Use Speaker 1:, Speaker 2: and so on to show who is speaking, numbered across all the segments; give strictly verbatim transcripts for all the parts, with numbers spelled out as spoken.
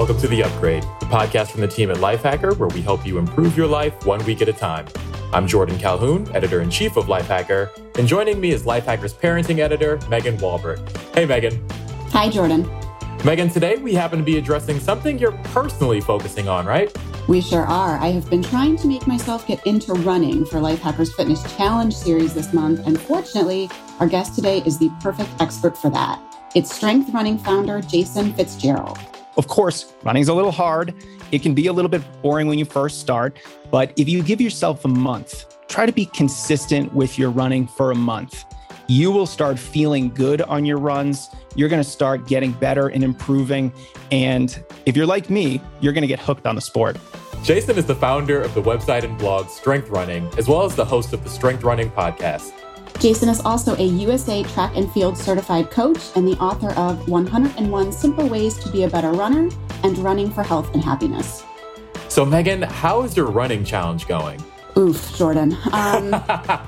Speaker 1: Welcome to The Upgrade, the podcast from the team at Lifehacker, where we help you improve your life one week at a time. I'm Jordan Calhoun, editor-in-chief of Lifehacker, and joining me is Lifehacker's parenting editor, Megan Walbert. Hey, Megan.
Speaker 2: Hi, Jordan.
Speaker 1: Megan, today we happen to be addressing something you're personally focusing on, right?
Speaker 2: We sure are. I have been trying to make myself get into running for Lifehacker's Fitness Challenge series this month, and fortunately, our guest today is the perfect expert for that. It's Strength Running founder Jason Fitzgerald.
Speaker 3: Of course, running's a little hard. It can be a little bit boring when you first start, but if you give yourself a month, try to be consistent with your running for a month. You will start feeling good on your runs. You're going to start getting better and improving. And if you're like me, you're going to get hooked on the sport.
Speaker 1: Jason is the founder of the website and blog Strength Running, as well as the host of the Strength Running podcast.
Speaker 2: Jason is also a U S A Track and Field certified coach and the author of one oh one Simple Ways to Be a Better Runner and Running for Health and Happiness.
Speaker 1: So, Megan, how is your running challenge going?
Speaker 2: Oof, Jordan. Um,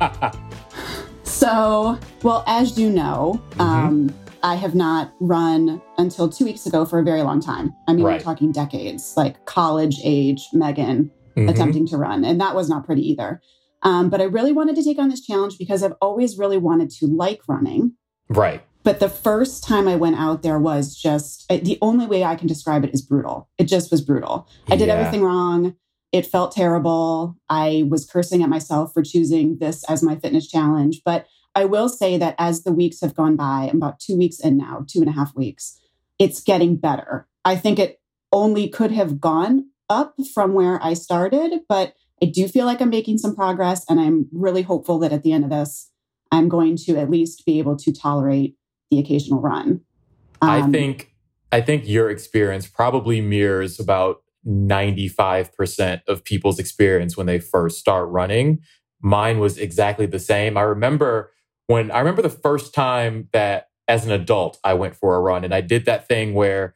Speaker 2: so, well, as you know, mm-hmm. um, I have not run until two weeks ago for a very long time. I mean, right. We're talking decades, like college age Megan mm-hmm. attempting to run. And that was not pretty either. Um, but I really wanted to take on this challenge because I've always really wanted to like running.
Speaker 1: Right.
Speaker 2: But the first time I went out there was just, the only way I can describe it is brutal. It just was brutal. I did yeah. everything wrong. It felt terrible. I was cursing at myself for choosing this as my fitness challenge. But I will say that as the weeks have gone by, I'm about two weeks in now, two and a half weeks, it's getting better. I think it only could have gone up from where I started, but I do feel like I'm making some progress, and I'm really hopeful that at the end of this, I'm going to at least be able to tolerate the occasional run. Um,
Speaker 1: I think I think your experience probably mirrors about ninety-five percent of people's experience when they first start running. Mine was exactly the same. I remember when I remember the first time that as an adult I went for a run, and I did that thing where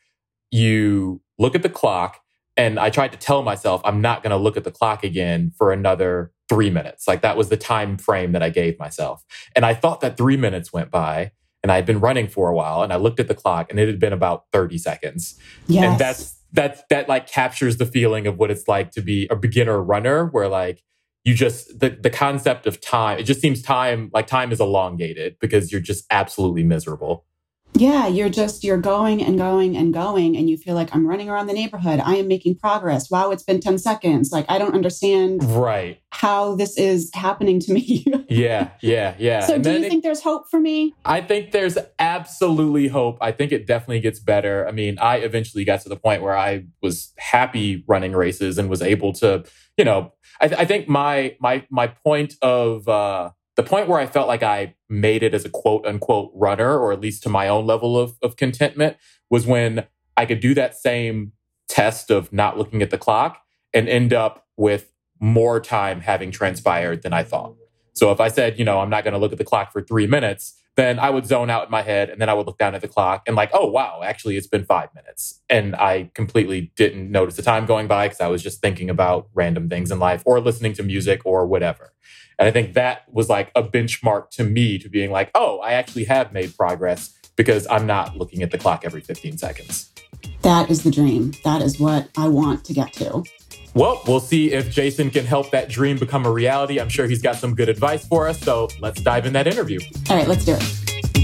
Speaker 1: you look at the clock. And I tried to tell myself, I'm not going to look at the clock again for another three minutes. Like that was the time frame that I gave myself. And I thought that three minutes went by and I'd been running for a while and I looked at the clock and it had been about thirty seconds.
Speaker 2: Yes.
Speaker 1: And that's, that's, that like captures the feeling of what it's like to be a beginner runner where like you just, the, the concept of time, it just seems time, like time is elongated because you're just absolutely miserable.
Speaker 2: Yeah, you're just, you're going and going and going, and you feel like I'm running around the neighborhood. I am making progress. Wow, it's been ten seconds. Like, I don't understand
Speaker 1: right.
Speaker 2: how this is happening to me.
Speaker 1: yeah, yeah, yeah.
Speaker 2: So
Speaker 1: and
Speaker 2: do you
Speaker 1: it,
Speaker 2: think there's hope for me?
Speaker 1: I think there's absolutely hope. I think it definitely gets better. I mean, I eventually got to the point where I was happy running races and was able to, you know, I, th- I think my my my point of... Uh, The point where I felt like I made it as a quote unquote runner, or at least to my own level of, of contentment, was when I could do that same test of not looking at the clock and end up with more time having transpired than I thought. So if I said, you know, I'm not going to look at the clock for three minutes, then I would zone out in my head and then I would look down at the clock and like, oh, wow, actually, it's been five minutes. And I completely didn't notice the time going by because I was just thinking about random things in life or listening to music or whatever. And I think that was like a benchmark to me to being like, oh, I actually have made progress because I'm not looking at the clock every fifteen seconds.
Speaker 2: That is the dream. That is what I want to get to.
Speaker 1: Well, we'll see if Jason can help that dream become a reality. I'm sure he's got some good advice for us. So let's dive in that interview.
Speaker 2: All right, let's do it.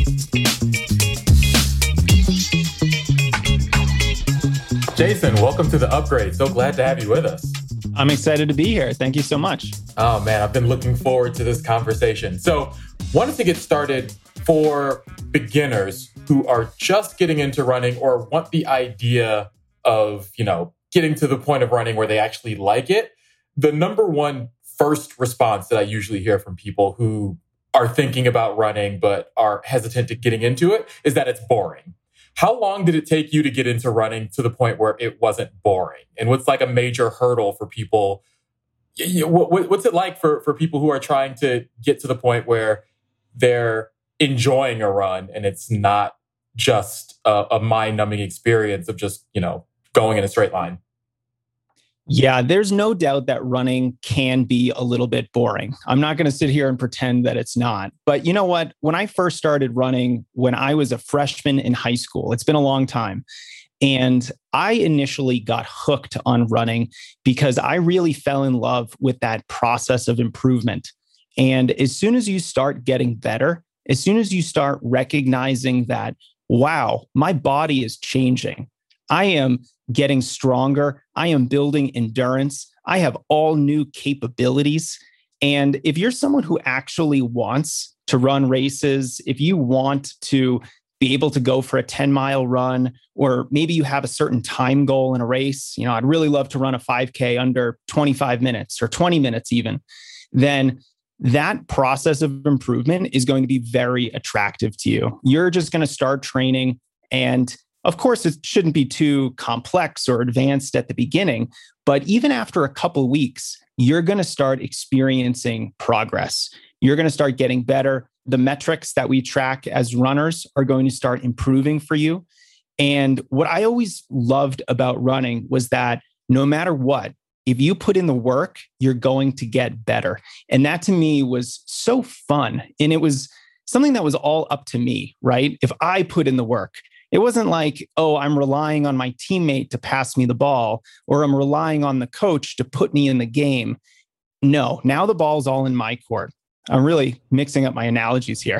Speaker 1: Jason, welcome to The Upgrade. So glad to have you with us.
Speaker 3: I'm excited to be here. Thank you so much.
Speaker 1: Oh, man, I've been looking forward to this conversation. So wanted to get started for beginners who are just getting into running or want the idea of, you know, getting to the point of running where they actually like it. The number one first response that I usually hear from people who are thinking about running but are hesitant to getting into it is that it's boring. How long did it take you to get into running to the point where it wasn't boring? And what's like a major hurdle for people? What's it like for, for people who are trying to get to the point where they're enjoying a run and it's not just a, a mind-numbing experience of just, you know, going in a straight line?
Speaker 3: Yeah, there's no doubt that running can be a little bit boring. I'm not going to sit here and pretend that it's not. But you know what? When I first started running, when I was a freshman in high school, it's been a long time. And I initially got hooked on running because I really fell in love with that process of improvement. And as soon as you start getting better, as soon as you start recognizing that, wow, my body is changing. I am getting stronger. I am building endurance. I have all new capabilities. And if you're someone who actually wants to run races, if you want to be able to go for a ten mile run, or maybe you have a certain time goal in a race, you know, I'd really love to run a five K under twenty-five minutes or twenty minutes even, then that process of improvement is going to be very attractive to you. You're just going to start training. And of course, it shouldn't be too complex or advanced at the beginning, but even after a couple of weeks, you're going to start experiencing progress. You're going to start getting better. The metrics that we track as runners are going to start improving for you. And what I always loved about running was that no matter what, if you put in the work, you're going to get better. And that to me was so fun. And it was something that was all up to me, right? If I put in the work, it wasn't like, oh, I'm relying on my teammate to pass me the ball, or I'm relying on the coach to put me in the game. No, now the ball's all in my court. I'm really mixing up my analogies here,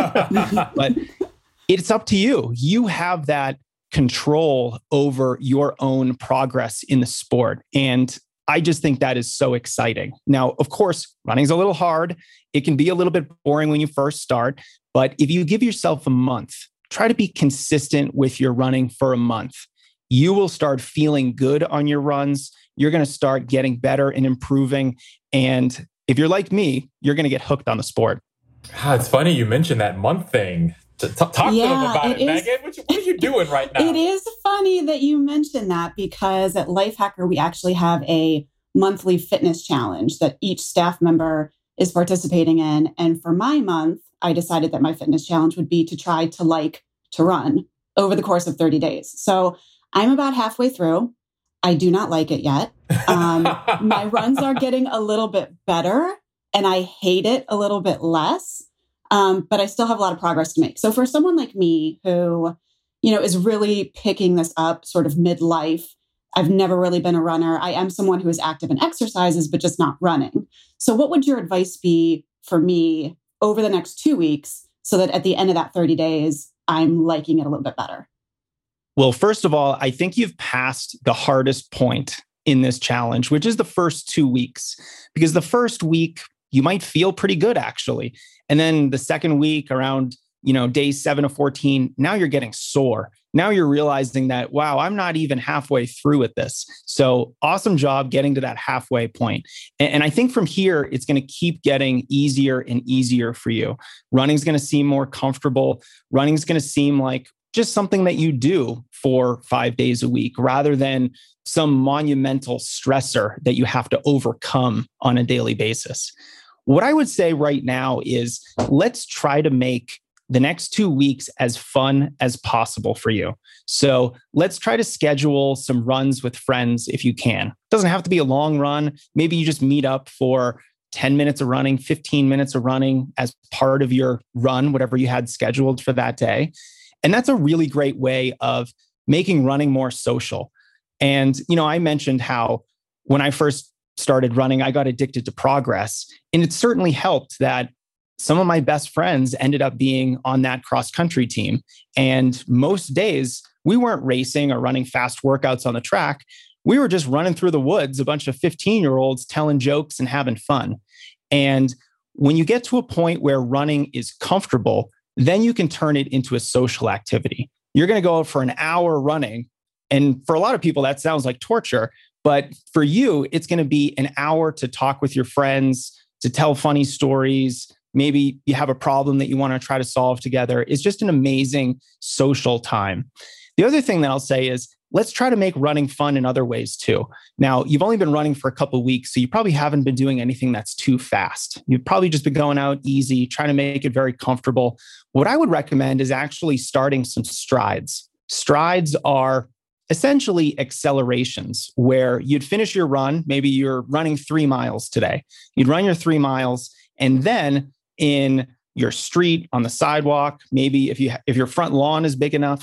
Speaker 3: but it's up to you. You have that control over your own progress in the sport. And I just think that is so exciting. Now, of course, running's a little hard. It can be a little bit boring when you first start, but if you give yourself a month, try to be consistent with your running for a month. You will start feeling good on your runs. You're going to start getting better and improving. And if you're like me, you're going to get hooked on the sport.
Speaker 1: Ah, it's funny you mentioned that month thing. T- talk
Speaker 2: yeah,
Speaker 1: to them about it,
Speaker 2: it
Speaker 1: Megan. What, you, what are you doing right now?
Speaker 2: It is funny that you mentioned that, because at Lifehacker, we actually have a monthly fitness challenge that each staff member is participating in. And for my month, I decided that my fitness challenge would be to try to like to run over the course of thirty days. So I'm about halfway through. I do not like it yet. Um, my runs are getting a little bit better, and I hate it a little bit less. Um, but I still have a lot of progress to make. So for someone like me who, you know, is really picking this up sort of midlife, I've never really been a runner. I am someone who is active in exercises, but just not running. So what would your advice be for me over the next two weeks so that at the end of that thirty days, I'm liking it a little bit better?
Speaker 3: Well, first of all, I think you've passed the hardest point in this challenge, which is the first two weeks. Because the first week, you might feel pretty good, actually. And then the second week, around, you know, day seven of fourteen, now you're getting sore. Now you're realizing that, wow, I'm not even halfway through with this. So awesome job getting to that halfway point. And, and I think from here, it's going to keep getting easier and easier for you. Running's going to seem more comfortable. Running's going to seem like just something that you do for five days a week, rather than some monumental stressor that you have to overcome on a daily basis. What I would say right now is, let's try to make the next two weeks as fun as possible for you. So let's try to schedule some runs with friends if you can. It doesn't have to be a long run. Maybe you just meet up for ten minutes of running, fifteen minutes of running as part of your run, whatever you had scheduled for that day. And that's a really great way of making running more social. And, you know, I mentioned how when I first started running, I got addicted to progress. And it certainly helped that some of my best friends ended up being on that cross-country team. And most days, we weren't racing or running fast workouts on the track. We were just running through the woods, a bunch of fifteen-year-olds telling jokes and having fun. And when you get to a point where running is comfortable, then you can turn it into a social activity. You're going to go out for an hour running. And for a lot of people, that sounds like torture. But for you, it's going to be an hour to talk with your friends, to tell funny stories. Maybe you have a problem that you want to try to solve together. It's just an amazing social time. The other thing that I'll say is, let's try to make running fun in other ways too. Now, you've only been running for a couple of weeks, so you probably haven't been doing anything that's too fast. You've probably just been going out easy, trying to make it very comfortable. What I would recommend is actually starting some strides. Strides are essentially accelerations where you'd finish your run. Maybe you're running three miles today. You'd run your three miles, and then in your street, on the sidewalk, maybe if you if your front lawn is big enough,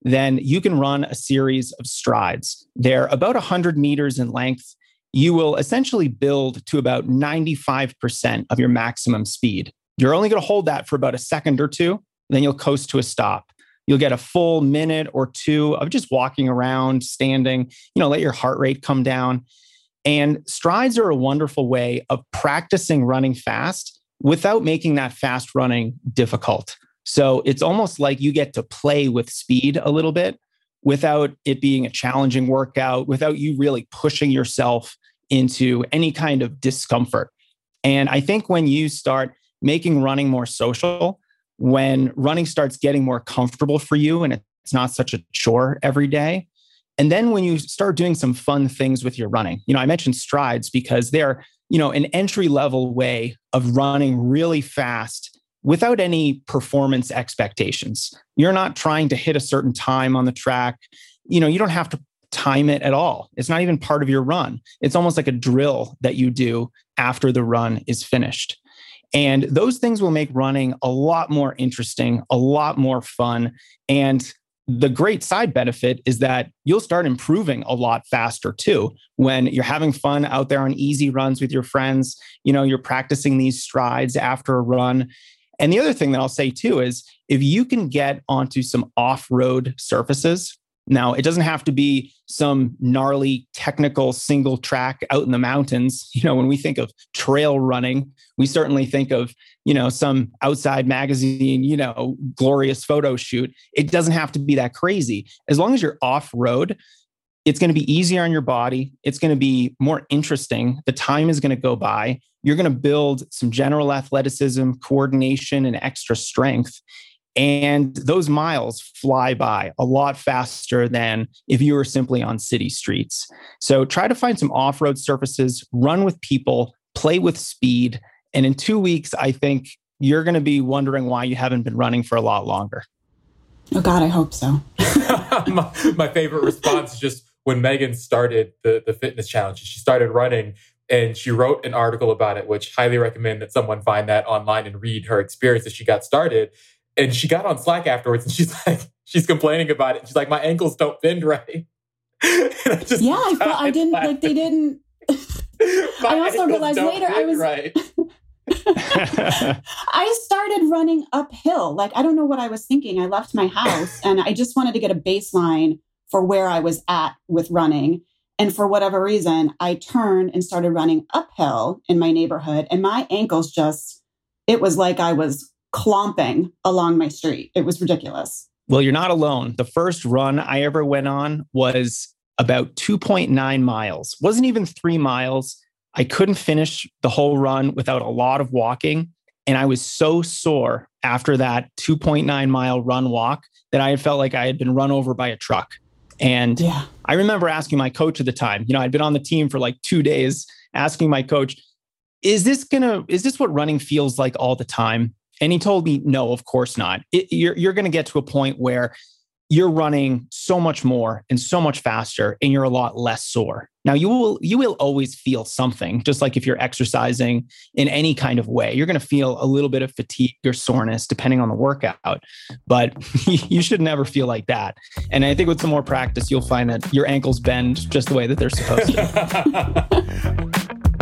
Speaker 3: then you can run a series of strides. They're about one hundred meters in length. You will essentially build to about ninety-five percent of your maximum speed. You're only going to hold that for about a second or two, then you'll coast to a stop. You'll get a full minute or two of just walking around, standing, you know, let your heart rate come down. And strides are a wonderful way of practicing running fast without making that fast running difficult. So it's almost like you get to play with speed a little bit without it being a challenging workout, without you really pushing yourself into any kind of discomfort. And I think when you start making running more social, when running starts getting more comfortable for you and it's not such a chore every day, and then when you start doing some fun things with your running, you know, I mentioned strides because they're, you know, an entry level way of running really fast without any performance expectations. You're not trying to hit a certain time on the track. You know, you don't have to time it at all. It's not even part of your run. It's almost like a drill that you do after the run is finished. And those things will make running a lot more interesting, a lot more fun. And the great side benefit is that you'll start improving a lot faster too. When you're having fun out there on easy runs with your friends, you know, you're practicing these strides after a run. And the other thing that I'll say too is if you can get onto some off-road surfaces. Now, it doesn't have to be some gnarly technical single track out in the mountains. You know, when we think of trail running, we certainly think of, you know, some outside magazine, you know, glorious photo shoot. It doesn't have to be that crazy. As long as you're off-road, it's going to be easier on your body. It's going to be more interesting. The time is going to go by. You're going to build some general athleticism, coordination, and extra strength. And those miles fly by a lot faster than if you were simply on city streets. So try to find some off-road surfaces, run with people, play with speed. And in two weeks, I think you're going to be wondering why you haven't been running for a lot longer.
Speaker 2: Oh God, I hope so.
Speaker 1: my, my favorite response is just when Megan started the, the fitness challenge, she started running and she wrote an article about it, which highly recommend that someone find that online and read her experience as she got started. And she got on Slack afterwards and she's like, she's complaining about it. She's like, my ankles don't bend right.
Speaker 2: I just, yeah, I felt I didn't, like they didn't. I also realized later I was,
Speaker 1: right.
Speaker 2: I started running uphill. Like, I don't know what I was thinking. I left my house and I just wanted to get a baseline for where I was at with running. And for whatever reason, I turned and started running uphill in my neighborhood. And my ankles just, it was like I was clomping along my street. It was ridiculous.
Speaker 3: Well, you're not alone. The first run I ever went on was about two point nine miles. Wasn't even three miles. I couldn't finish the whole run without a lot of walking. And I was so sore after that two point nine mile run walk that I had felt like I had been run over by a truck. And yeah. I remember asking my coach at the time, you know, I'd been on the team for like two days, asking my coach, is this gonna, is this what running feels like all the time? And he told me, no, of course not. It, you're you're going to get to a point where you're running so much more and so much faster and you're a lot less sore. Now, you will you will always feel something, just like if you're exercising in any kind of way. You're going to feel a little bit of fatigue or soreness depending on the workout, but you should never feel like that. And I think with some more practice, you'll find that your ankles bend just the way that they're supposed to.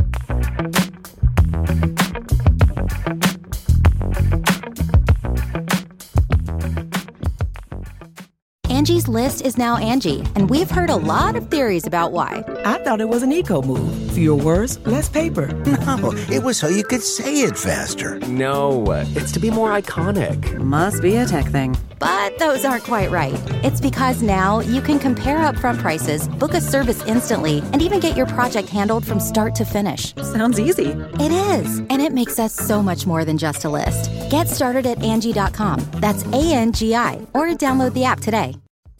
Speaker 4: Angie's List is now Angie, and we've heard a lot of theories about why.
Speaker 5: I thought it was an eco move. Fewer words, less paper.
Speaker 6: No, it was so you could say it faster.
Speaker 7: No, it's to be more iconic.
Speaker 8: Must be a tech thing.
Speaker 4: But those aren't quite right. It's because now you can compare upfront prices, book a service instantly, and even get your project handled from start to finish.
Speaker 8: Sounds easy.
Speaker 4: It is, and it makes us so much more than just a list. Get started at Angie dot com. That's A N G I, or download the app today.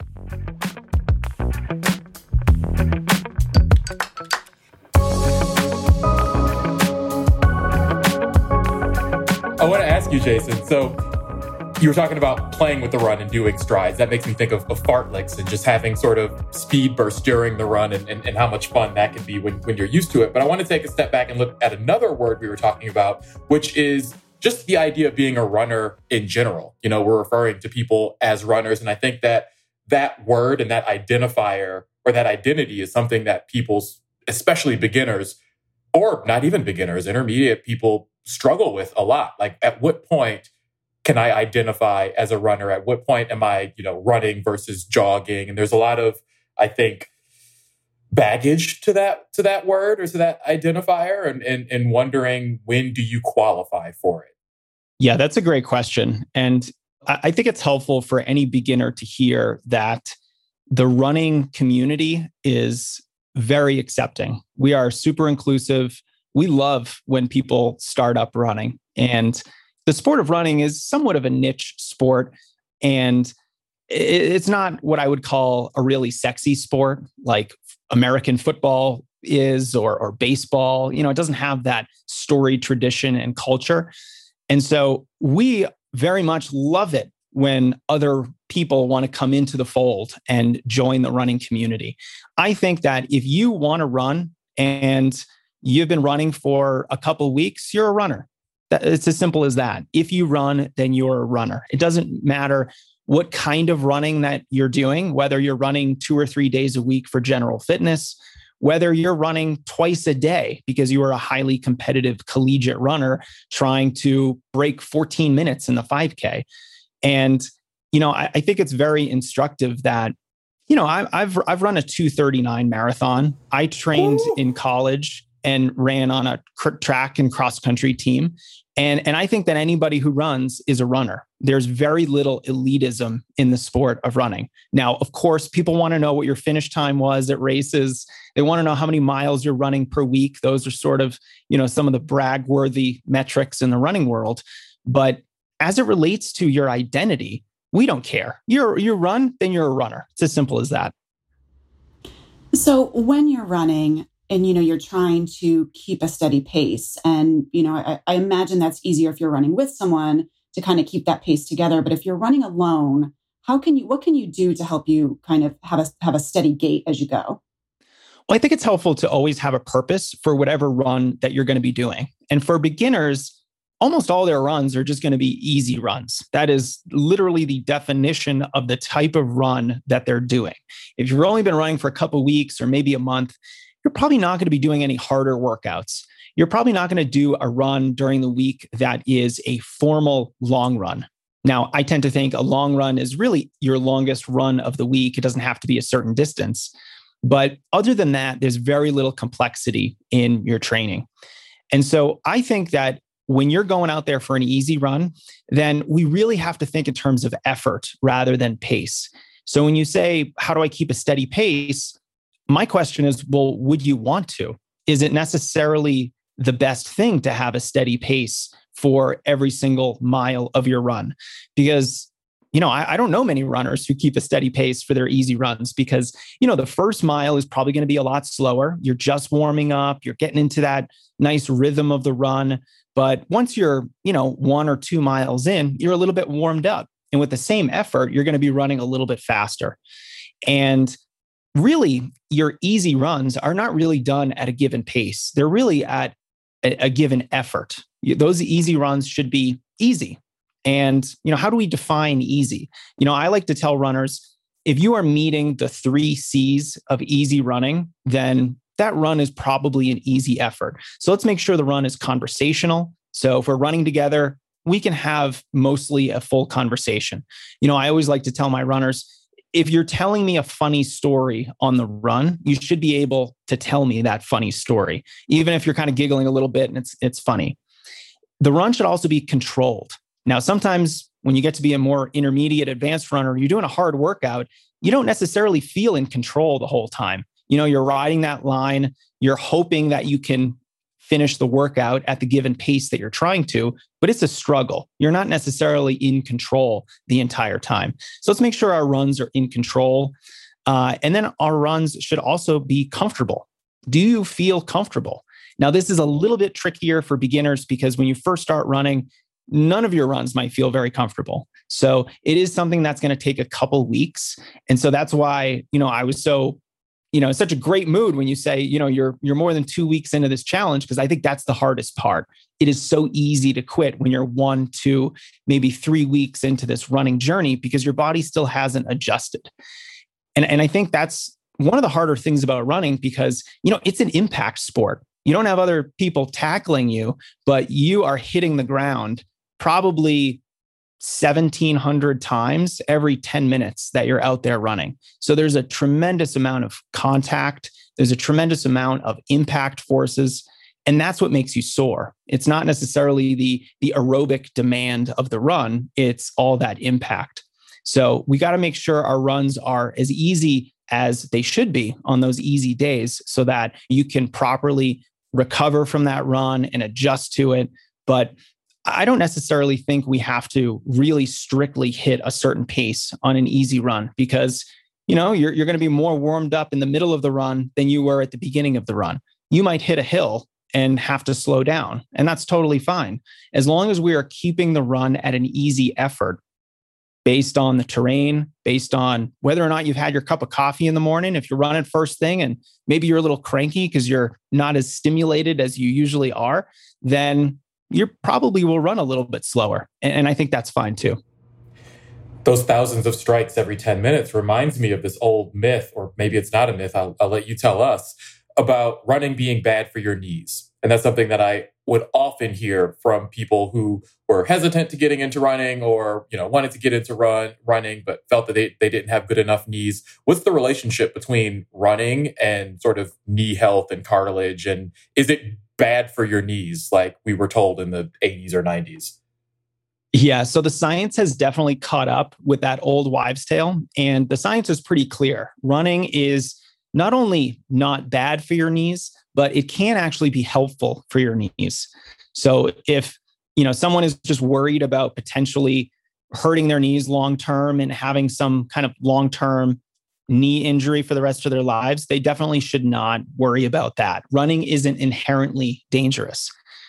Speaker 1: I want to ask you, Jason. So you were talking about playing with the run and doing strides. That makes me think of, of fartleks and just having sort of speed bursts during the run and, and, and how much fun that can be when, when you're used to it. But I want to take a step back and look at another word we were talking about, which is just the idea of being a runner in general. You know, we're referring to people as runners. And I think that that word and that identifier or that identity is something that people's, especially beginners, or not even beginners, intermediate people struggle with a lot. Like, at what point can I identify as a runner? At what point am I, you know, running versus jogging? And there's a lot of, I think, baggage to that to that word or to that identifier, and, and and wondering, when do you qualify for it?
Speaker 3: Yeah, that's a great question. And I think it's helpful for any beginner to hear that the running community is very accepting. We are super inclusive. We love when people start up running. And the sport of running is somewhat of a niche sport. And it's not what I would call a really sexy sport like American football is, or, or baseball. You know, it doesn't have that storied tradition and culture. And so we very much love it when other people want to come into the fold and join the running community. I think that if you want to run and you've been running for a couple of weeks, you're a runner. It's as simple as that. If you run, then you're a runner. It doesn't matter what kind of running that you're doing, whether you're running two or three days a week for general fitness, whether you're running twice a day because you are a highly competitive collegiate runner trying to break fourteen minutes in the five K. And, you know, I, I think it's very instructive that, you know, I, I've I've run a two thirty-nine marathon. I trained Ooh. in college and ran on a cr- track and cross country team. And, and I think that anybody who runs is a runner. There's very little elitism in the sport of running. Now, of course, people want to know what your finish time was at races. They want to know how many miles you're running per week. Those are sort of, you know, some of the brag-worthy metrics in the running world. But as it relates to your identity, we don't care. You're you run, then you're a runner. It's as simple as that.
Speaker 2: So when you're running, and, you know, you're trying to keep a steady pace. And, you know, I, I imagine that's easier if you're running with someone to kind of keep that pace together. But if you're running alone, how can you, what can you do to help you kind of have a, have a steady gait as you go?
Speaker 3: Well, I think it's helpful to always have a purpose for whatever run that you're going to be doing. And for beginners, almost all their runs are just going to be easy runs. That is literally the definition of the type of run that they're doing. If you've only been running for a couple of weeks or maybe a month, you're probably not going to be doing any harder workouts. You're probably not going to do a run during the week that is a formal long run. Now, I tend to think a long run is really your longest run of the week. It doesn't have to be a certain distance. But other than that, there's very little complexity in your training. And so I think that when you're going out there for an easy run, then we really have to think in terms of effort rather than pace. So when you say, how do I keep a steady pace? My question is, well, would you want to? Is it necessarily the best thing to have a steady pace for every single mile of your run? Because, you know, I, I don't know many runners who keep a steady pace for their easy runs because, you know, the first mile is probably going to be a lot slower. You're just warming up. You're getting into that nice rhythm of the run. But once you're, you know, one or two miles in, you're a little bit warmed up. And with the same effort, you're going to be running a little bit faster. And really, your easy runs are not really done at a given pace. They're really at a, a given effort. Those easy runs should be easy. And, you know, how do we define easy? You know, I like to tell runners, if you are meeting the three C's of easy running, then that run is probably an easy effort. So let's make sure the run is conversational. So if we're running together, we can have mostly a full conversation. You know, I always like to tell my runners, if you're telling me a funny story on the run, you should be able to tell me that funny story, even if you're kind of giggling a little bit and it's it's funny. The run should also be controlled. Now, sometimes when you get to be a more intermediate advanced runner, you're doing a hard workout, you don't necessarily feel in control the whole time. You know, you're riding that line, you're hoping that you can finish the workout at the given pace that you're trying to, but it's a struggle. You're not necessarily in control the entire time. So let's make sure our runs are in control. Uh, and then our runs should also be comfortable. Do you feel comfortable? Now, this is a little bit trickier for beginners because when you first start running, none of your runs might feel very comfortable. So it is something that's going to take a couple weeks. And so that's why, you know, I was so you know, in such a great mood when you say, you know, you're you're more than two weeks into this challenge, because I think that's the hardest part. It is so easy to quit when you're one, two, maybe three weeks into this running journey because your body still hasn't adjusted. And, and I think that's one of the harder things about running because, you know, it's an impact sport. You don't have other people tackling you, but you are hitting the ground probably seventeen hundred times every ten minutes that you're out there running. So there's a tremendous amount of contact. There's a tremendous amount of impact forces. And that's what makes you sore. It's not necessarily the, the aerobic demand of the run. It's all that impact. So we got to make sure our runs are as easy as they should be on those easy days so that you can properly recover from that run and adjust to it. But I don't necessarily think we have to really strictly hit a certain pace on an easy run because, you know, you're, you're going to be more warmed up in the middle of the run than you were at the beginning of the run. You might hit a hill and have to slow down, and that's totally fine. As long as we are keeping the run at an easy effort based on the terrain, based on whether or not you've had your cup of coffee in the morning. If you're running first thing and maybe you're a little cranky because you're not as stimulated as you usually are, then you probably will run a little bit slower. And I think that's fine too.
Speaker 1: Those thousands of strikes every ten minutes reminds me of this old myth, or maybe it's not a myth, I'll, I'll let you tell us, about running being bad for your knees. And that's something that I would often hear from people who were hesitant to getting into running or, you know, wanted to get into run running, but felt that they, they didn't have good enough knees. What's the relationship between running and sort of knee health and cartilage? And is it bad for your knees like we were told in the eighties or nineties?
Speaker 3: Yeah, so the science has definitely caught up with that old wives' tale. And the science is pretty clear. Running is not only not bad for your knees, but it can actually be helpful for your knees. So if, you know, someone is just worried about potentially hurting their knees long-term and having some kind of long-term knee injury for the rest of their lives, they definitely should not worry about that. Running isn't inherently dangerous.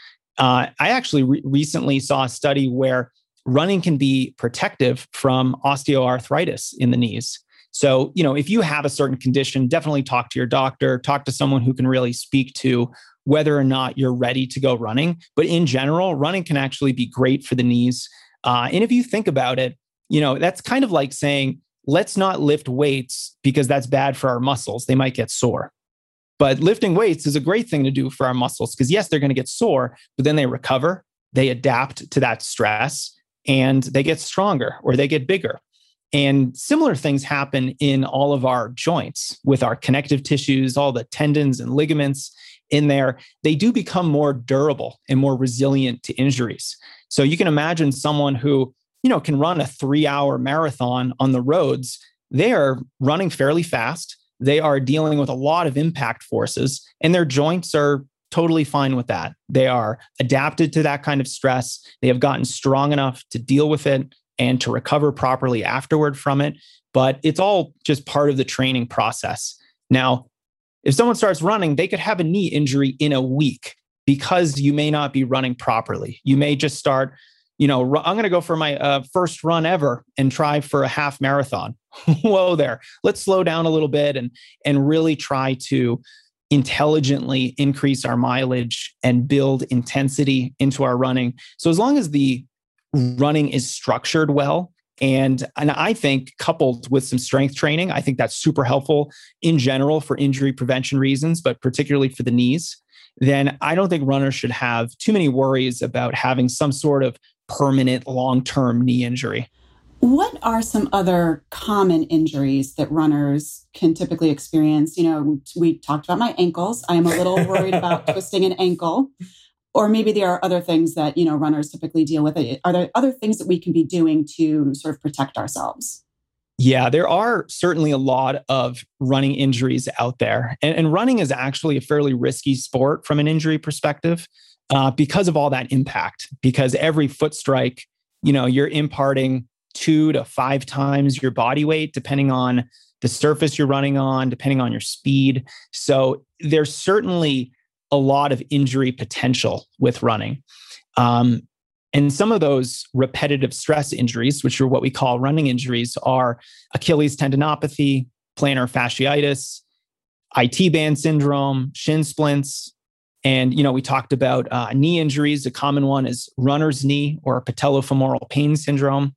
Speaker 3: Uh, I actually re- recently saw a study where running can be protective from osteoarthritis in the knees. So, you know, if you have a certain condition, definitely talk to your doctor, talk to someone who can really speak to whether or not you're ready to go running. But in general, running can actually be great for the knees. Uh, and if you think about it, you know, that's kind of like saying, let's not lift weights because that's bad for our muscles. They might get sore. But lifting weights is a great thing to do for our muscles because, yes, they're going to get sore, but then they recover, they adapt to that stress, and they get stronger or they get bigger. And similar things happen in all of our joints with our connective tissues, all the tendons and ligaments in there. They do become more durable and more resilient to injuries. So you can imagine someone who, you know, can run a three-hour marathon on the roads. They are running fairly fast. They are dealing with a lot of impact forces, and their joints are totally fine with that. They are adapted to that kind of stress. They have gotten strong enough to deal with it and to recover properly afterward from it. But it's all just part of the training process. Now, if someone starts running, they could have a knee injury in a week because you may not be running properly. You may just start, you know, I'm going to go for my uh, first run ever and try for a half marathon. Whoa there. Let's slow down a little bit and, and really try to intelligently increase our mileage and build intensity into our running. So as long as the running is structured well, and, and I think coupled with some strength training, I think that's super helpful in general for injury prevention reasons, but particularly for the knees, then I don't think runners should have too many worries about having some sort of permanent long-term knee injury.
Speaker 2: What are some other common injuries that runners can typically experience? You know, we talked about my ankles. I'm a little worried about twisting an ankle. Or maybe there are other things that, you know, runners typically deal with. Are there other things that we can be doing to sort of protect ourselves?
Speaker 3: Yeah, there are certainly a lot of running injuries out there. And, and running is actually a fairly risky sport from an injury perspective uh, because of all that impact. Because every foot strike, you know, you're imparting two to five times your body weight, depending on the surface you're running on, depending on your speed. So there's certainly a lot of injury potential with running. Um, and some of those repetitive stress injuries, which are what we call running injuries, are Achilles tendinopathy, plantar fasciitis, I T band syndrome, shin splints. And, you know, we talked about uh, knee injuries. A common one is runner's knee or patellofemoral pain syndrome.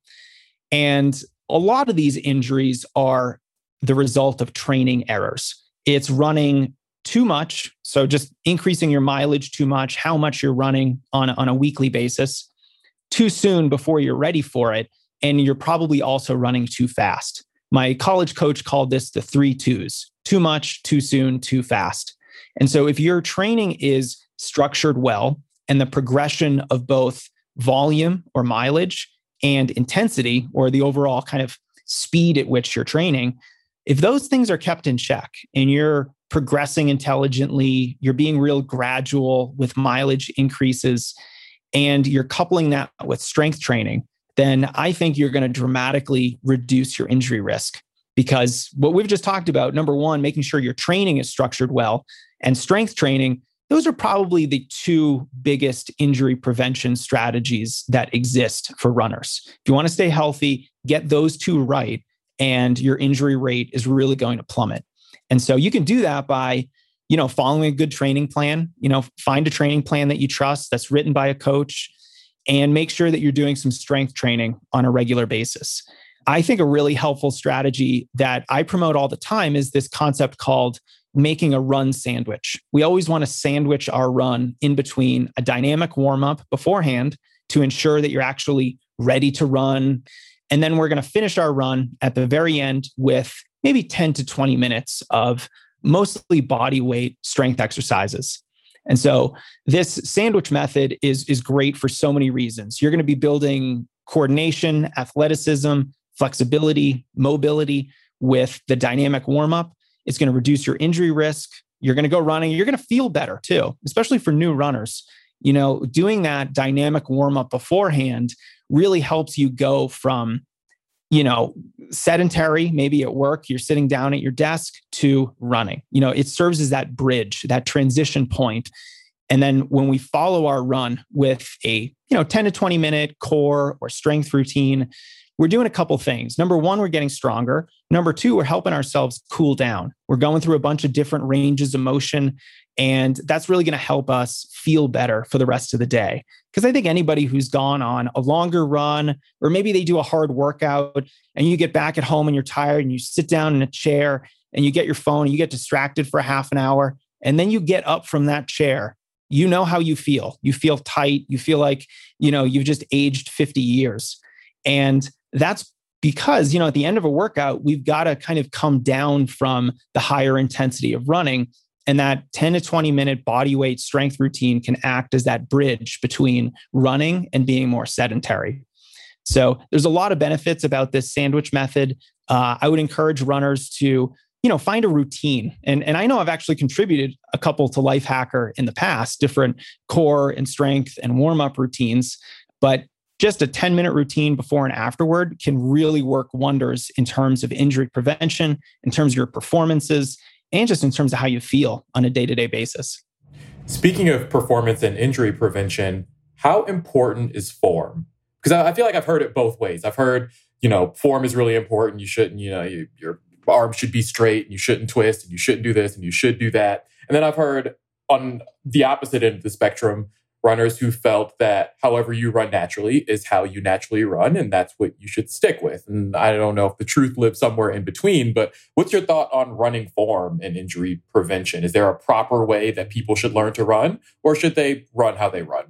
Speaker 3: And a lot of these injuries are the result of training errors. It's running too much. So just increasing your mileage too much, how much you're running on a, on a weekly basis, too soon before you're ready for it. And you're probably also running too fast. My college coach called this the three twos: too much, too soon, too fast. And so if your training is structured well and the progression of both volume or mileage and intensity, or the overall kind of speed at which you're training, if those things are kept in check and you're progressing intelligently, you're being real gradual with mileage increases, and you're coupling that with strength training, then I think you're going to dramatically reduce your injury risk. Because what we've just talked about, number one, making sure your training is structured well, and strength training, those are probably the two biggest injury prevention strategies that exist for runners. If you want to stay healthy, get those two right, and your injury rate is really going to plummet. And so you can do that by, you know, following a good training plan. You know, find a training plan that you trust that's written by a coach, and make sure that you're doing some strength training on a regular basis. I think a really helpful strategy that I promote all the time is this concept called making a run sandwich. We always want to sandwich our run in between a dynamic warm-up beforehand to ensure that you're actually ready to run. And then we're going to finish our run at the very end with maybe ten to twenty minutes of mostly body weight strength exercises. And so this sandwich method is, is great for so many reasons. You're going to be building coordination, athleticism, flexibility, mobility with the dynamic warm-up. It's going to reduce your injury risk. You're going to go running. You're going to feel better too, especially for new runners. You know, doing that dynamic warm-up beforehand really helps you go from, you know, sedentary, maybe at work, you're sitting down at your desk, to running. You know, it serves as that bridge, that transition point. And then when we follow our run with a, you know, ten to twenty minute core or strength routine, we're doing a couple things. Number one, we're getting stronger. Number two, we're helping ourselves cool down. We're going through a bunch of different ranges of motion, and that's really going to help us feel better for the rest of the day. Because I think anybody who's gone on a longer run, or maybe they do a hard workout and you get back at home and you're tired and you sit down in a chair and you get your phone and you get distracted for half an hour, and then you get up from that chair, you know how you feel. You feel tight. You feel like, you know, you've just aged fifty years. And that's because, you know, at the end of a workout, we've got to kind of come down from the higher intensity of running. And that ten to twenty minute body weight strength routine can act as that bridge between running and being more sedentary. So there's a lot of benefits about this sandwich method. Uh, I would encourage runners to, you know, find a routine. And, and I know I've actually contributed a couple to Lifehacker in the past, different core and strength and warm-up routines. But just a ten minute routine before and afterward can really work wonders in terms of injury prevention, in terms of your performances, and just in terms of how you feel on a day-to-day basis.
Speaker 1: Speaking of performance and injury prevention, how important is form? Because I feel like I've heard it both ways. I've heard, you know, form is really important. You shouldn't, you know, you, your arm should be straight, and you shouldn't twist, and you shouldn't do this, and you should do that. And then I've heard on the opposite end of the spectrum, runners who felt that however you run naturally is how you naturally run, and that's what you should stick with. And I don't know if the truth lives somewhere in between, but what's your thought on running form and injury prevention? Is there a proper way that people should learn to run, or should they run how they run?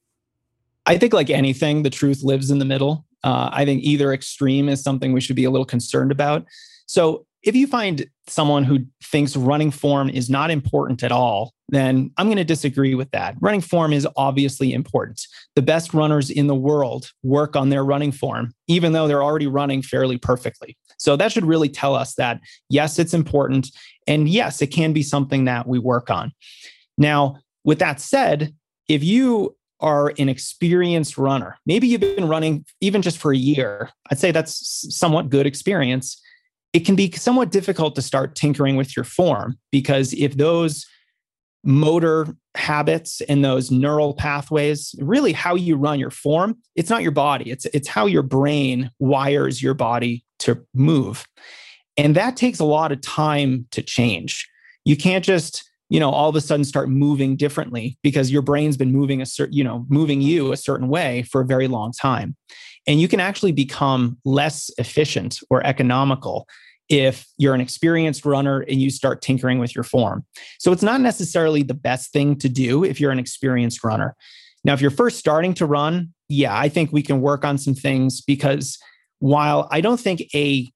Speaker 3: I think like anything, the truth lives in the middle. Uh, I think either extreme is something we should be a little concerned about. So if you find someone who thinks running form is not important at all, then I'm going to disagree with that. Running form is obviously important. The best runners in the world work on their running form, even though they're already running fairly perfectly. So that should really tell us that, yes, it's important. And yes, it can be something that we work on. Now, with that said, if you are an experienced runner, maybe you've been running even just for a year, I'd say that's somewhat good experience. It can be somewhat difficult to start tinkering with your form, because if those motor habits and those neural pathways, really how you run your form, it's not your body. It's, it's how your brain wires your body to move. And that takes a lot of time to change. You can't just, you know, all of a sudden start moving differently because your brain's been moving a certain, you know, moving you a certain way for a very long time. And you can actually become less efficient or economical if you're an experienced runner and you start tinkering with your form. So it's not necessarily the best thing to do if you're an experienced runner. Now, if you're first starting to run, yeah, I think we can work on some things, because while I don't think a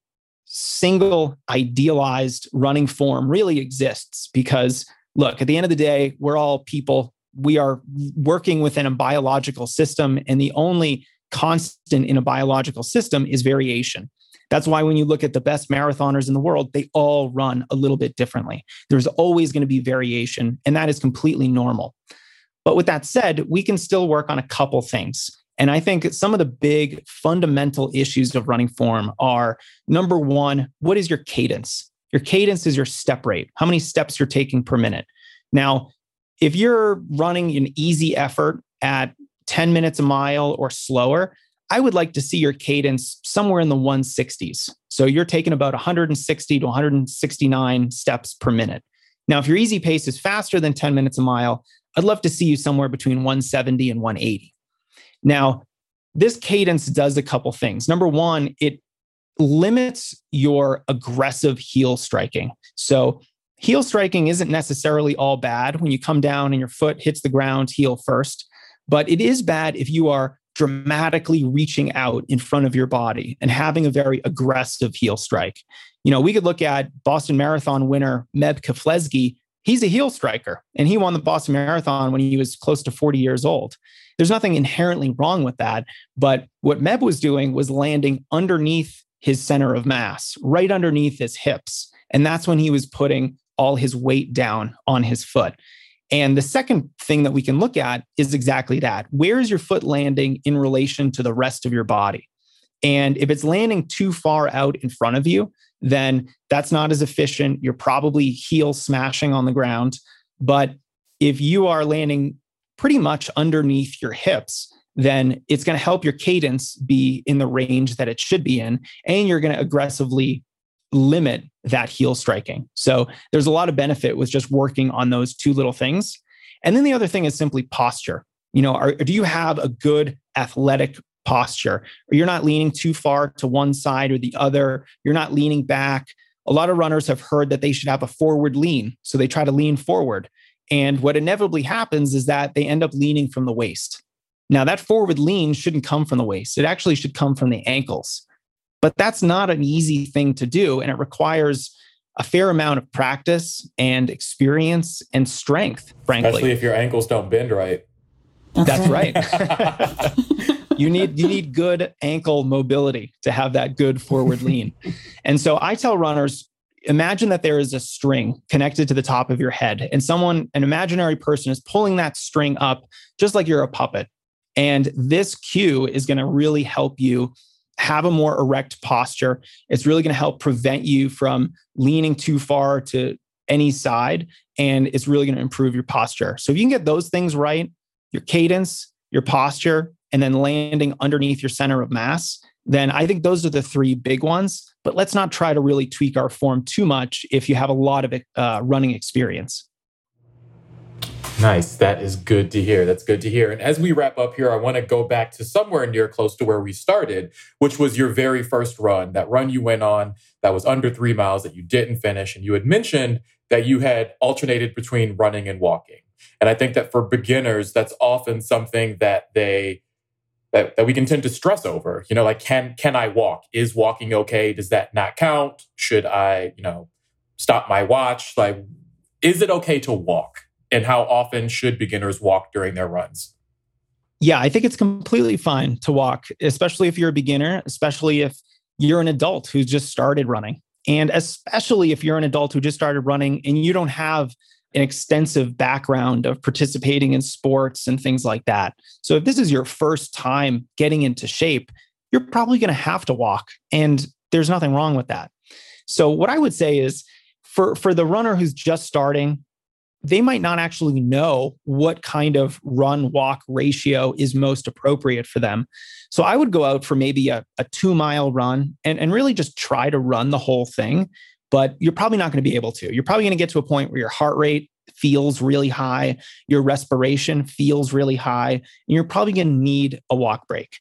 Speaker 3: single idealized running form really exists, because look, at the end of the day, we're all people. We are working within a biological system, and the only constant in a biological system is variation. That's why when you look at the best marathoners in the world, they all run a little bit differently. There's always going to be variation, and that is completely normal. But with that said, we can still work on a couple things. And I think some of the big fundamental issues of running form are, number one, what is your cadence? Your cadence is your step rate, how many steps you're taking per minute. Now, if you're running an easy effort at ten minutes a mile or slower, I would like to see your cadence somewhere in the one sixties. So you're taking about one hundred sixty to one hundred sixty-nine steps per minute. Now, if your easy pace is faster than ten minutes a mile, I'd love to see you somewhere between one seventy and one eighty. Now, this cadence does a couple things. Number one, it limits your aggressive heel striking. So heel striking isn't necessarily all bad when you come down and your foot hits the ground heel first, but it is bad if you are dramatically reaching out in front of your body and having a very aggressive heel strike. You know, we could look at Boston Marathon winner Meb Keflezighi. He's a heel striker, and he won the Boston Marathon when he was close to forty years old. There's nothing inherently wrong with that. But what Meb was doing was landing underneath his center of mass, right underneath his hips. And that's when he was putting all his weight down on his foot. And the second thing that we can look at is exactly that. Where is your foot landing in relation to the rest of your body? And if it's landing too far out in front of you, then that's not as efficient. You're probably heel smashing on the ground. But if you are landing pretty much underneath your hips, then it's going to help your cadence be in the range that it should be in. And you're going to aggressively limit that heel striking. So there's a lot of benefit with just working on those two little things. And then the other thing is simply posture. You know, are, do you have a good athletic posture? Or you're not leaning too far to one side or the other. You're not leaning back. A lot of runners have heard that they should have a forward lean. So they try to lean forward. And what inevitably happens is that they end up leaning from the waist. Now, that forward lean shouldn't come from the waist. It actually should come from the ankles. But that's not an easy thing to do. And it requires a fair amount of practice and experience and strength, frankly.
Speaker 1: Especially if your ankles don't bend right.
Speaker 3: That's right. You need, you need good ankle mobility to have that good forward lean. And so I tell runners, imagine that there is a string connected to the top of your head, and someone, an imaginary person, is pulling that string up just like you're a puppet. And this cue is going to really help you have a more erect posture. It's really going to help prevent you from leaning too far to any side. And it's really going to improve your posture. So if you can get those things right, your cadence, your posture, and then landing underneath your center of mass, then I think those are the three big ones. But let's not try to really tweak our form too much if you have a lot of uh, running experience.
Speaker 1: Nice. That is good to hear. That's good to hear. And as we wrap up here, I want to go back to somewhere near close to where we started, which was your very first run, that run you went on that was under three miles that you didn't finish. And you had mentioned that you had alternated between running and walking. And I think that for beginners, that's often something that they that, that we can tend to stress over. You know, like, can can I walk? Is walking okay? Does that not count? Should I, you know, stop my watch? Like, is it okay to walk? And how often should beginners walk during their runs?
Speaker 3: Yeah, I think it's completely fine to walk, especially if you're a beginner, especially if you're an adult who's just started running. And especially if you're an adult who just started running and you don't have an extensive background of participating in sports and things like that. So if this is your first time getting into shape, you're probably going to have to walk. And there's nothing wrong with that. So what I would say is for, for the runner who's just starting, they might not actually know what kind of run-walk ratio is most appropriate for them. So I would go out for maybe a, a two-mile run and, and really just try to run the whole thing but you're probably not going to be able to. You're probably going to get to a point where your heart rate feels really high, your respiration feels really high, and you're probably going to need a walk break.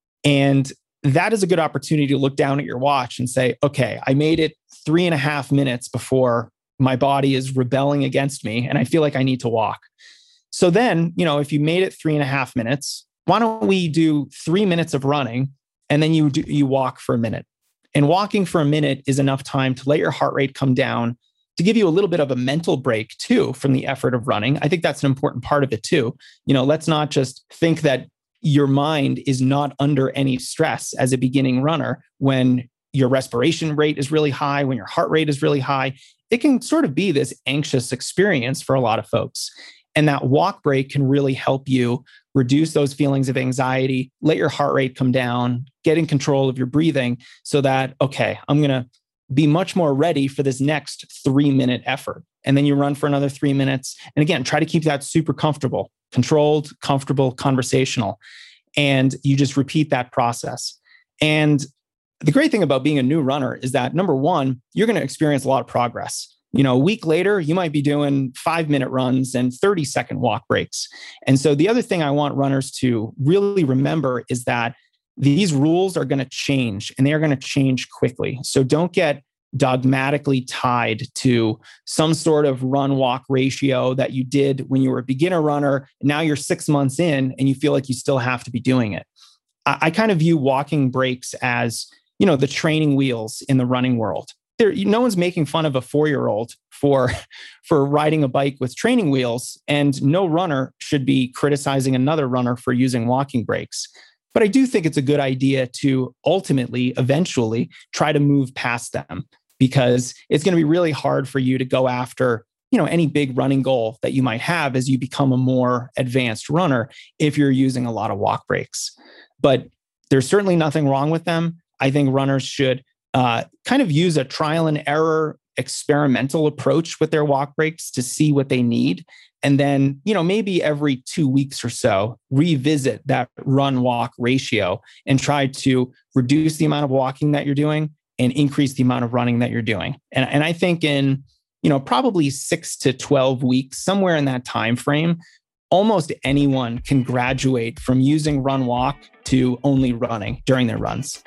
Speaker 3: And that is a good opportunity to look down at your watch and say, okay, I made it three and a half minutes before my body is rebelling against me, and I feel like I need to walk. So then, you know, if you made it three and a half minutes, why don't we do three minutes of running, and then you do, you walk for a minute. And walking for a minute is enough time to let your heart rate come down, to give you a little bit of a mental break too from the effort of running. I think that's an important part of it too. You know, let's not just think that your mind is not under any stress as a beginning runner when your respiration rate is really high, when your heart rate is really high. It can sort of be this anxious experience for a lot of folks. And that walk break can really help you reduce those feelings of anxiety, let your heart rate come down, get in control of your breathing so that, okay, I'm going to be much more ready for this next three minute effort. And then you run for another three minutes. And again, try to keep that super comfortable, controlled, comfortable, conversational. And you just repeat that process. And the great thing about being a new runner is that, number one, you're going to experience a lot of progress. You know, a week later, you might be doing five minute runs and thirty second walk breaks. And so the other thing I want runners to really remember is that these rules are going to change, and they are going to change quickly. So don't get dogmatically tied to some sort of run walk ratio that you did when you were a beginner runner. Now you're six months in and you feel like you still have to be doing it. I, I kind of view walking breaks as, you know, the training wheels in the running world. There, no one's making fun of a four-year-old for, for riding a bike with training wheels, and no runner should be criticizing another runner for using walking breaks. But I do think it's a good idea to ultimately, eventually, try to move past them, because it's going to be really hard for you to go after, you know, any big running goal that you might have as you become a more advanced runner if you're using a lot of walk breaks. But there's certainly nothing wrong with them. I think runners should uh, kind of use a trial and error experimental approach with their walk breaks to see what they need. And then, you know, maybe every two weeks or so, revisit that run walk ratio and try to reduce the amount of walking that you're doing and increase the amount of running that you're doing. And, and I think in, you know, probably six to twelve weeks, somewhere in that time frame, almost anyone can graduate from using run walk to only running during their runs.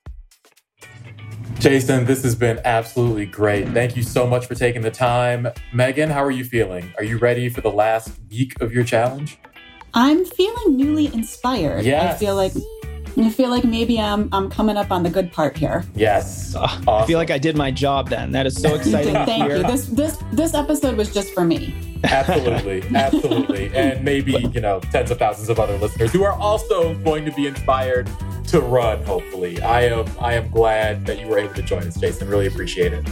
Speaker 1: Jason, this has been absolutely great. Thank you so much for taking the time. Megan, how are you feeling? Are you ready for the last week of your challenge?
Speaker 2: I'm feeling newly inspired.
Speaker 1: Yes.
Speaker 2: I feel like I feel like maybe I'm I'm coming up on the good part here.
Speaker 1: Yes.
Speaker 3: Oh, awesome. I feel like I did my job then. That is so exciting.
Speaker 2: You did. Thank you. This this this episode was just for me.
Speaker 1: Absolutely. Absolutely. And maybe, you know, tens of thousands of other listeners who are also going to be inspired to run, hopefully. I am I am glad that you were able to join us, Jason. Really appreciate it.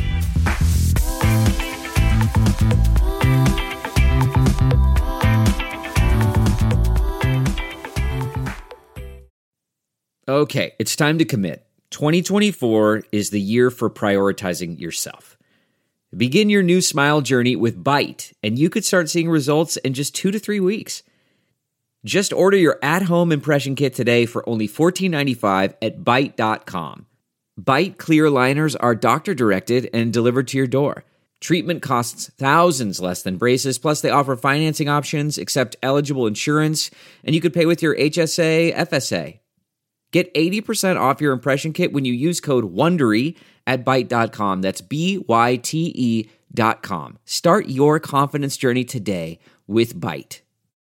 Speaker 8: Okay, it's time to commit. twenty twenty-four is the year for prioritizing yourself. Begin your new smile journey with Byte, and you could start seeing results in just two to three weeks. Just order your at-home impression kit today for only fourteen ninety-five at byte dot com. Byte clear liners are doctor-directed and delivered to your door. Treatment costs thousands less than braces, plus they offer financing options, accept eligible insurance, and you could pay with your H S A, F S A. Get eighty percent off your impression kit when you use code WONDERY at byte dot com. That's B Y T E dot com. Start your confidence journey today with Byte.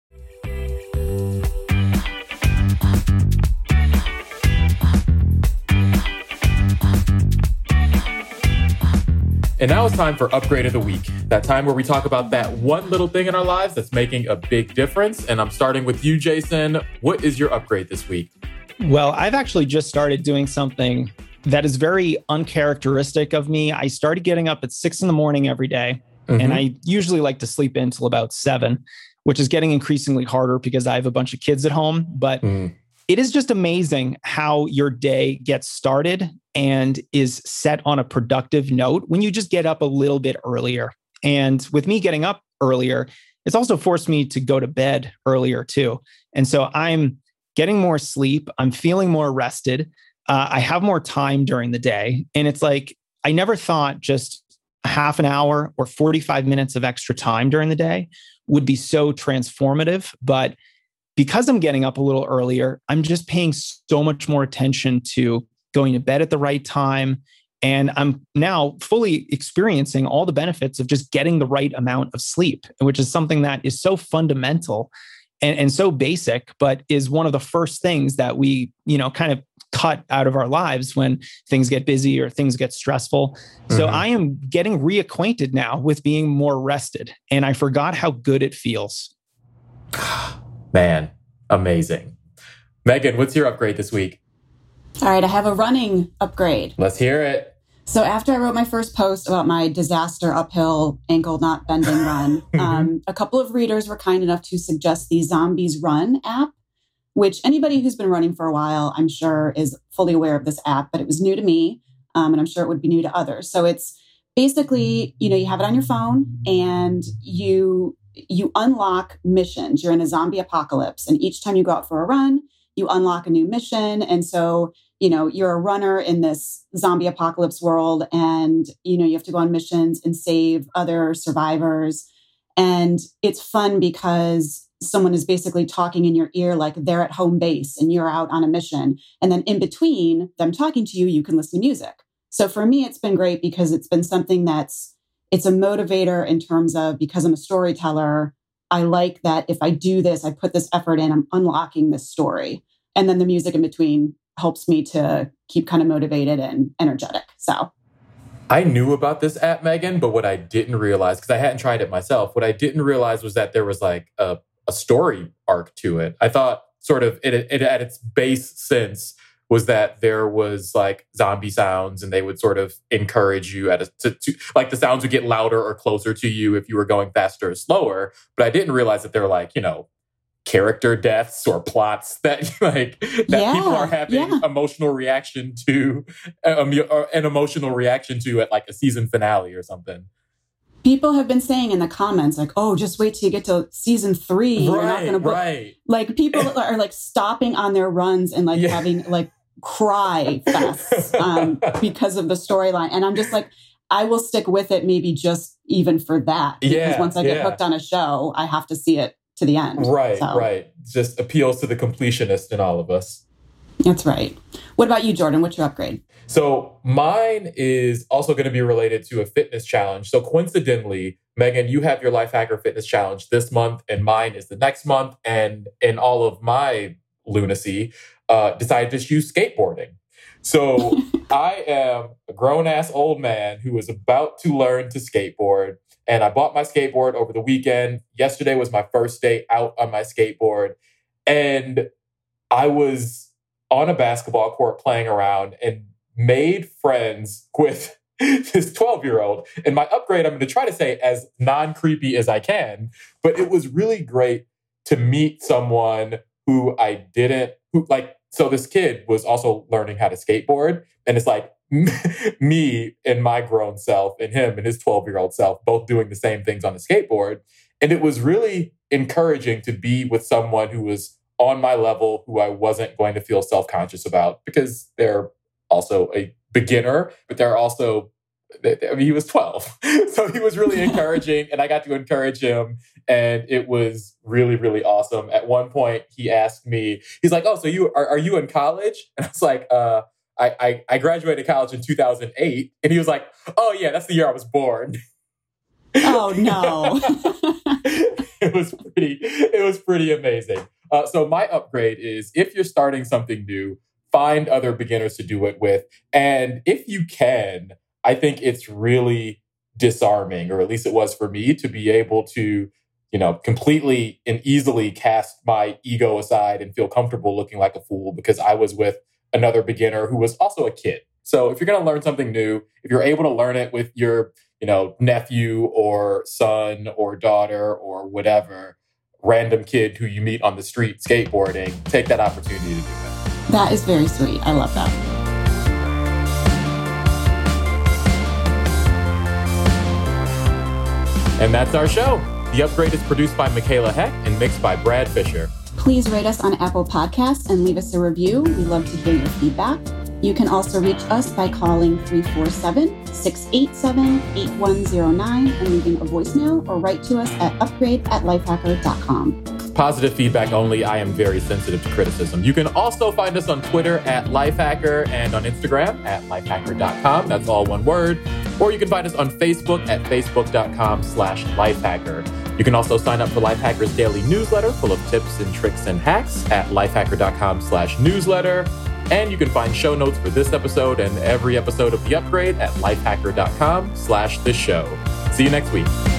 Speaker 1: And now it's time for Upgrade of the Week, that time where we talk about that one little thing in our lives that's making a big difference. And I'm starting with you, Jason. What is your upgrade this week?
Speaker 3: Well, I've actually just started doing something that is very uncharacteristic of me. I started getting up at six in the morning every day, mm-hmm. and I usually like to sleep in till about seven, which is getting increasingly harder because I have a bunch of kids at home. But mm. it is just amazing how your day gets started and is set on a productive note when you just get up a little bit earlier. And with me getting up earlier, it's also forced me to go to bed earlier too. And so I'm getting more sleep. I'm feeling more rested. Uh, I have more time during the day. And it's like, I never thought just half an hour or forty-five minutes of extra time during the day would be so transformative. But because I'm getting up a little earlier, I'm just paying so much more attention to going to bed at the right time. And I'm now fully experiencing all the benefits of just getting the right amount of sleep, which is something that is so fundamental and, and so basic, but is one of the first things that we, you know, kind of cut out of our lives when things get busy or things get stressful. Mm-hmm. So I am getting reacquainted now with being more rested, and I forgot how good it feels.
Speaker 1: Man, amazing. Megan, what's your upgrade this week?
Speaker 2: All right, I have a running upgrade.
Speaker 1: Let's hear it.
Speaker 2: So after I wrote my first post about my disaster uphill ankle not bending run, um, a couple of readers were kind enough to suggest the Zombies Run app, which anybody who's been running for a while, I'm sure, is fully aware of this app, but it was new to me, um, and I'm sure it would be new to others. So it's basically, you know, you have it on your phone and you you unlock missions. You're in a zombie apocalypse, and each time you go out for a run, you unlock a new mission. And so, you know, you're a runner in this zombie apocalypse world, and, you know, you have to go on missions and save other survivors. And it's fun because someone is basically talking in your ear like they're at home base and you're out on a mission. And then in between them talking to you, you can listen to music. So for me, it's been great because it's been something that's, it's a motivator in terms of, because I'm a storyteller, I like that if I do this, I put this effort in, I'm unlocking this story. And then the music in between helps me to keep kind of motivated and energetic. So
Speaker 1: I knew about this app, Megan, but what I didn't realize, because I hadn't tried it myself, what I didn't realize was that there was like a, a story arc to it. I thought sort of it, it at its base sense was that there was like zombie sounds and they would sort of encourage you at a, to, to like the sounds would get louder or closer to you if you were going faster or slower. But I didn't realize that they're like, you know, character deaths or plots that like that
Speaker 2: yeah,
Speaker 1: people are having
Speaker 2: yeah.
Speaker 1: emotional reaction to um, an emotional reaction to at like a season finale or something.
Speaker 2: People have been saying in the comments, like, oh, just wait till you get to season three.
Speaker 1: Right,
Speaker 2: You're not gonna book.
Speaker 1: right.
Speaker 2: Like people are like stopping on their runs and like yeah. having like cry fests um, because of the storyline. And I'm just like, I will stick with it maybe just even for that. Because
Speaker 1: yeah,
Speaker 2: once I get
Speaker 1: yeah.
Speaker 2: hooked on a show, I have to see it to the end.
Speaker 1: Right,
Speaker 2: so.
Speaker 1: right. Just appeals to the completionist in all of us.
Speaker 2: That's right. What about you, Jordan? What's your upgrade?
Speaker 1: So mine is also going to be related to a fitness challenge. So coincidentally, Megan, you have your Life Hacker Fitness Challenge this month, and mine is the next month. And in all of my lunacy, uh, decided to choose skateboarding. So I am a grown-ass old man who is about to learn to skateboard. And I bought my skateboard over the weekend. Yesterday was my first day out on my skateboard. And I was on a basketball court playing around and made friends with this twelve-year-old. And my upgrade, I'm going to try to say as non-creepy as I can. But it was really great to meet someone who I didn't, who like, so this kid was also learning how to skateboard. And it's like, me and my grown self and him and his twelve-year-old self both doing the same things on a skateboard. And it was really encouraging to be with someone who was on my level, who I wasn't going to feel self-conscious about, because they're also a beginner, but they're also, I mean, he was twelve. So he was really encouraging, and I got to encourage him. And it was really, really awesome. At one point, he asked me, he's like, oh, so you are, are you in college? And I was like, uh, I, I, I graduated college in two thousand eight. And he was like, oh, yeah, that's the year I was born.
Speaker 2: Oh, no.
Speaker 1: It was pretty, it was pretty amazing. Uh, so my upgrade is, if you're starting something new, find other beginners to do it with. And if you can, I think it's really disarming, or at least it was for me, to be able to, you know, completely and easily cast my ego aside and feel comfortable looking like a fool because I was with another beginner who was also a kid. So if you're going to learn something new, if you're able to learn it with your, you know, nephew or son or daughter or whatever, random kid who you meet on the street skateboarding, take that opportunity to do it.
Speaker 2: That is very sweet. I love that.
Speaker 1: And that's our show. The Upgrade is produced by Michaela Heck and mixed by Brad Fisher.
Speaker 2: Please rate us on Apple Podcasts and leave us a review. We love to hear your feedback. You can also reach us by calling three four seven, six eight seven, eight one zero nine and leaving a voicemail, or write to us at upgrade at lifehacker dot com.
Speaker 1: Positive feedback only. I am very sensitive to criticism. You can also find us on Twitter at Lifehacker and on Instagram at lifehacker dot com. That's all one word. Or you can find us on Facebook at facebook.com slash lifehacker. You can also sign up for Lifehacker's daily newsletter full of tips and tricks and hacks at lifehacker.com slash newsletter. And you can find show notes for this episode and every episode of The Upgrade at lifehacker.com slash the show. See you next week.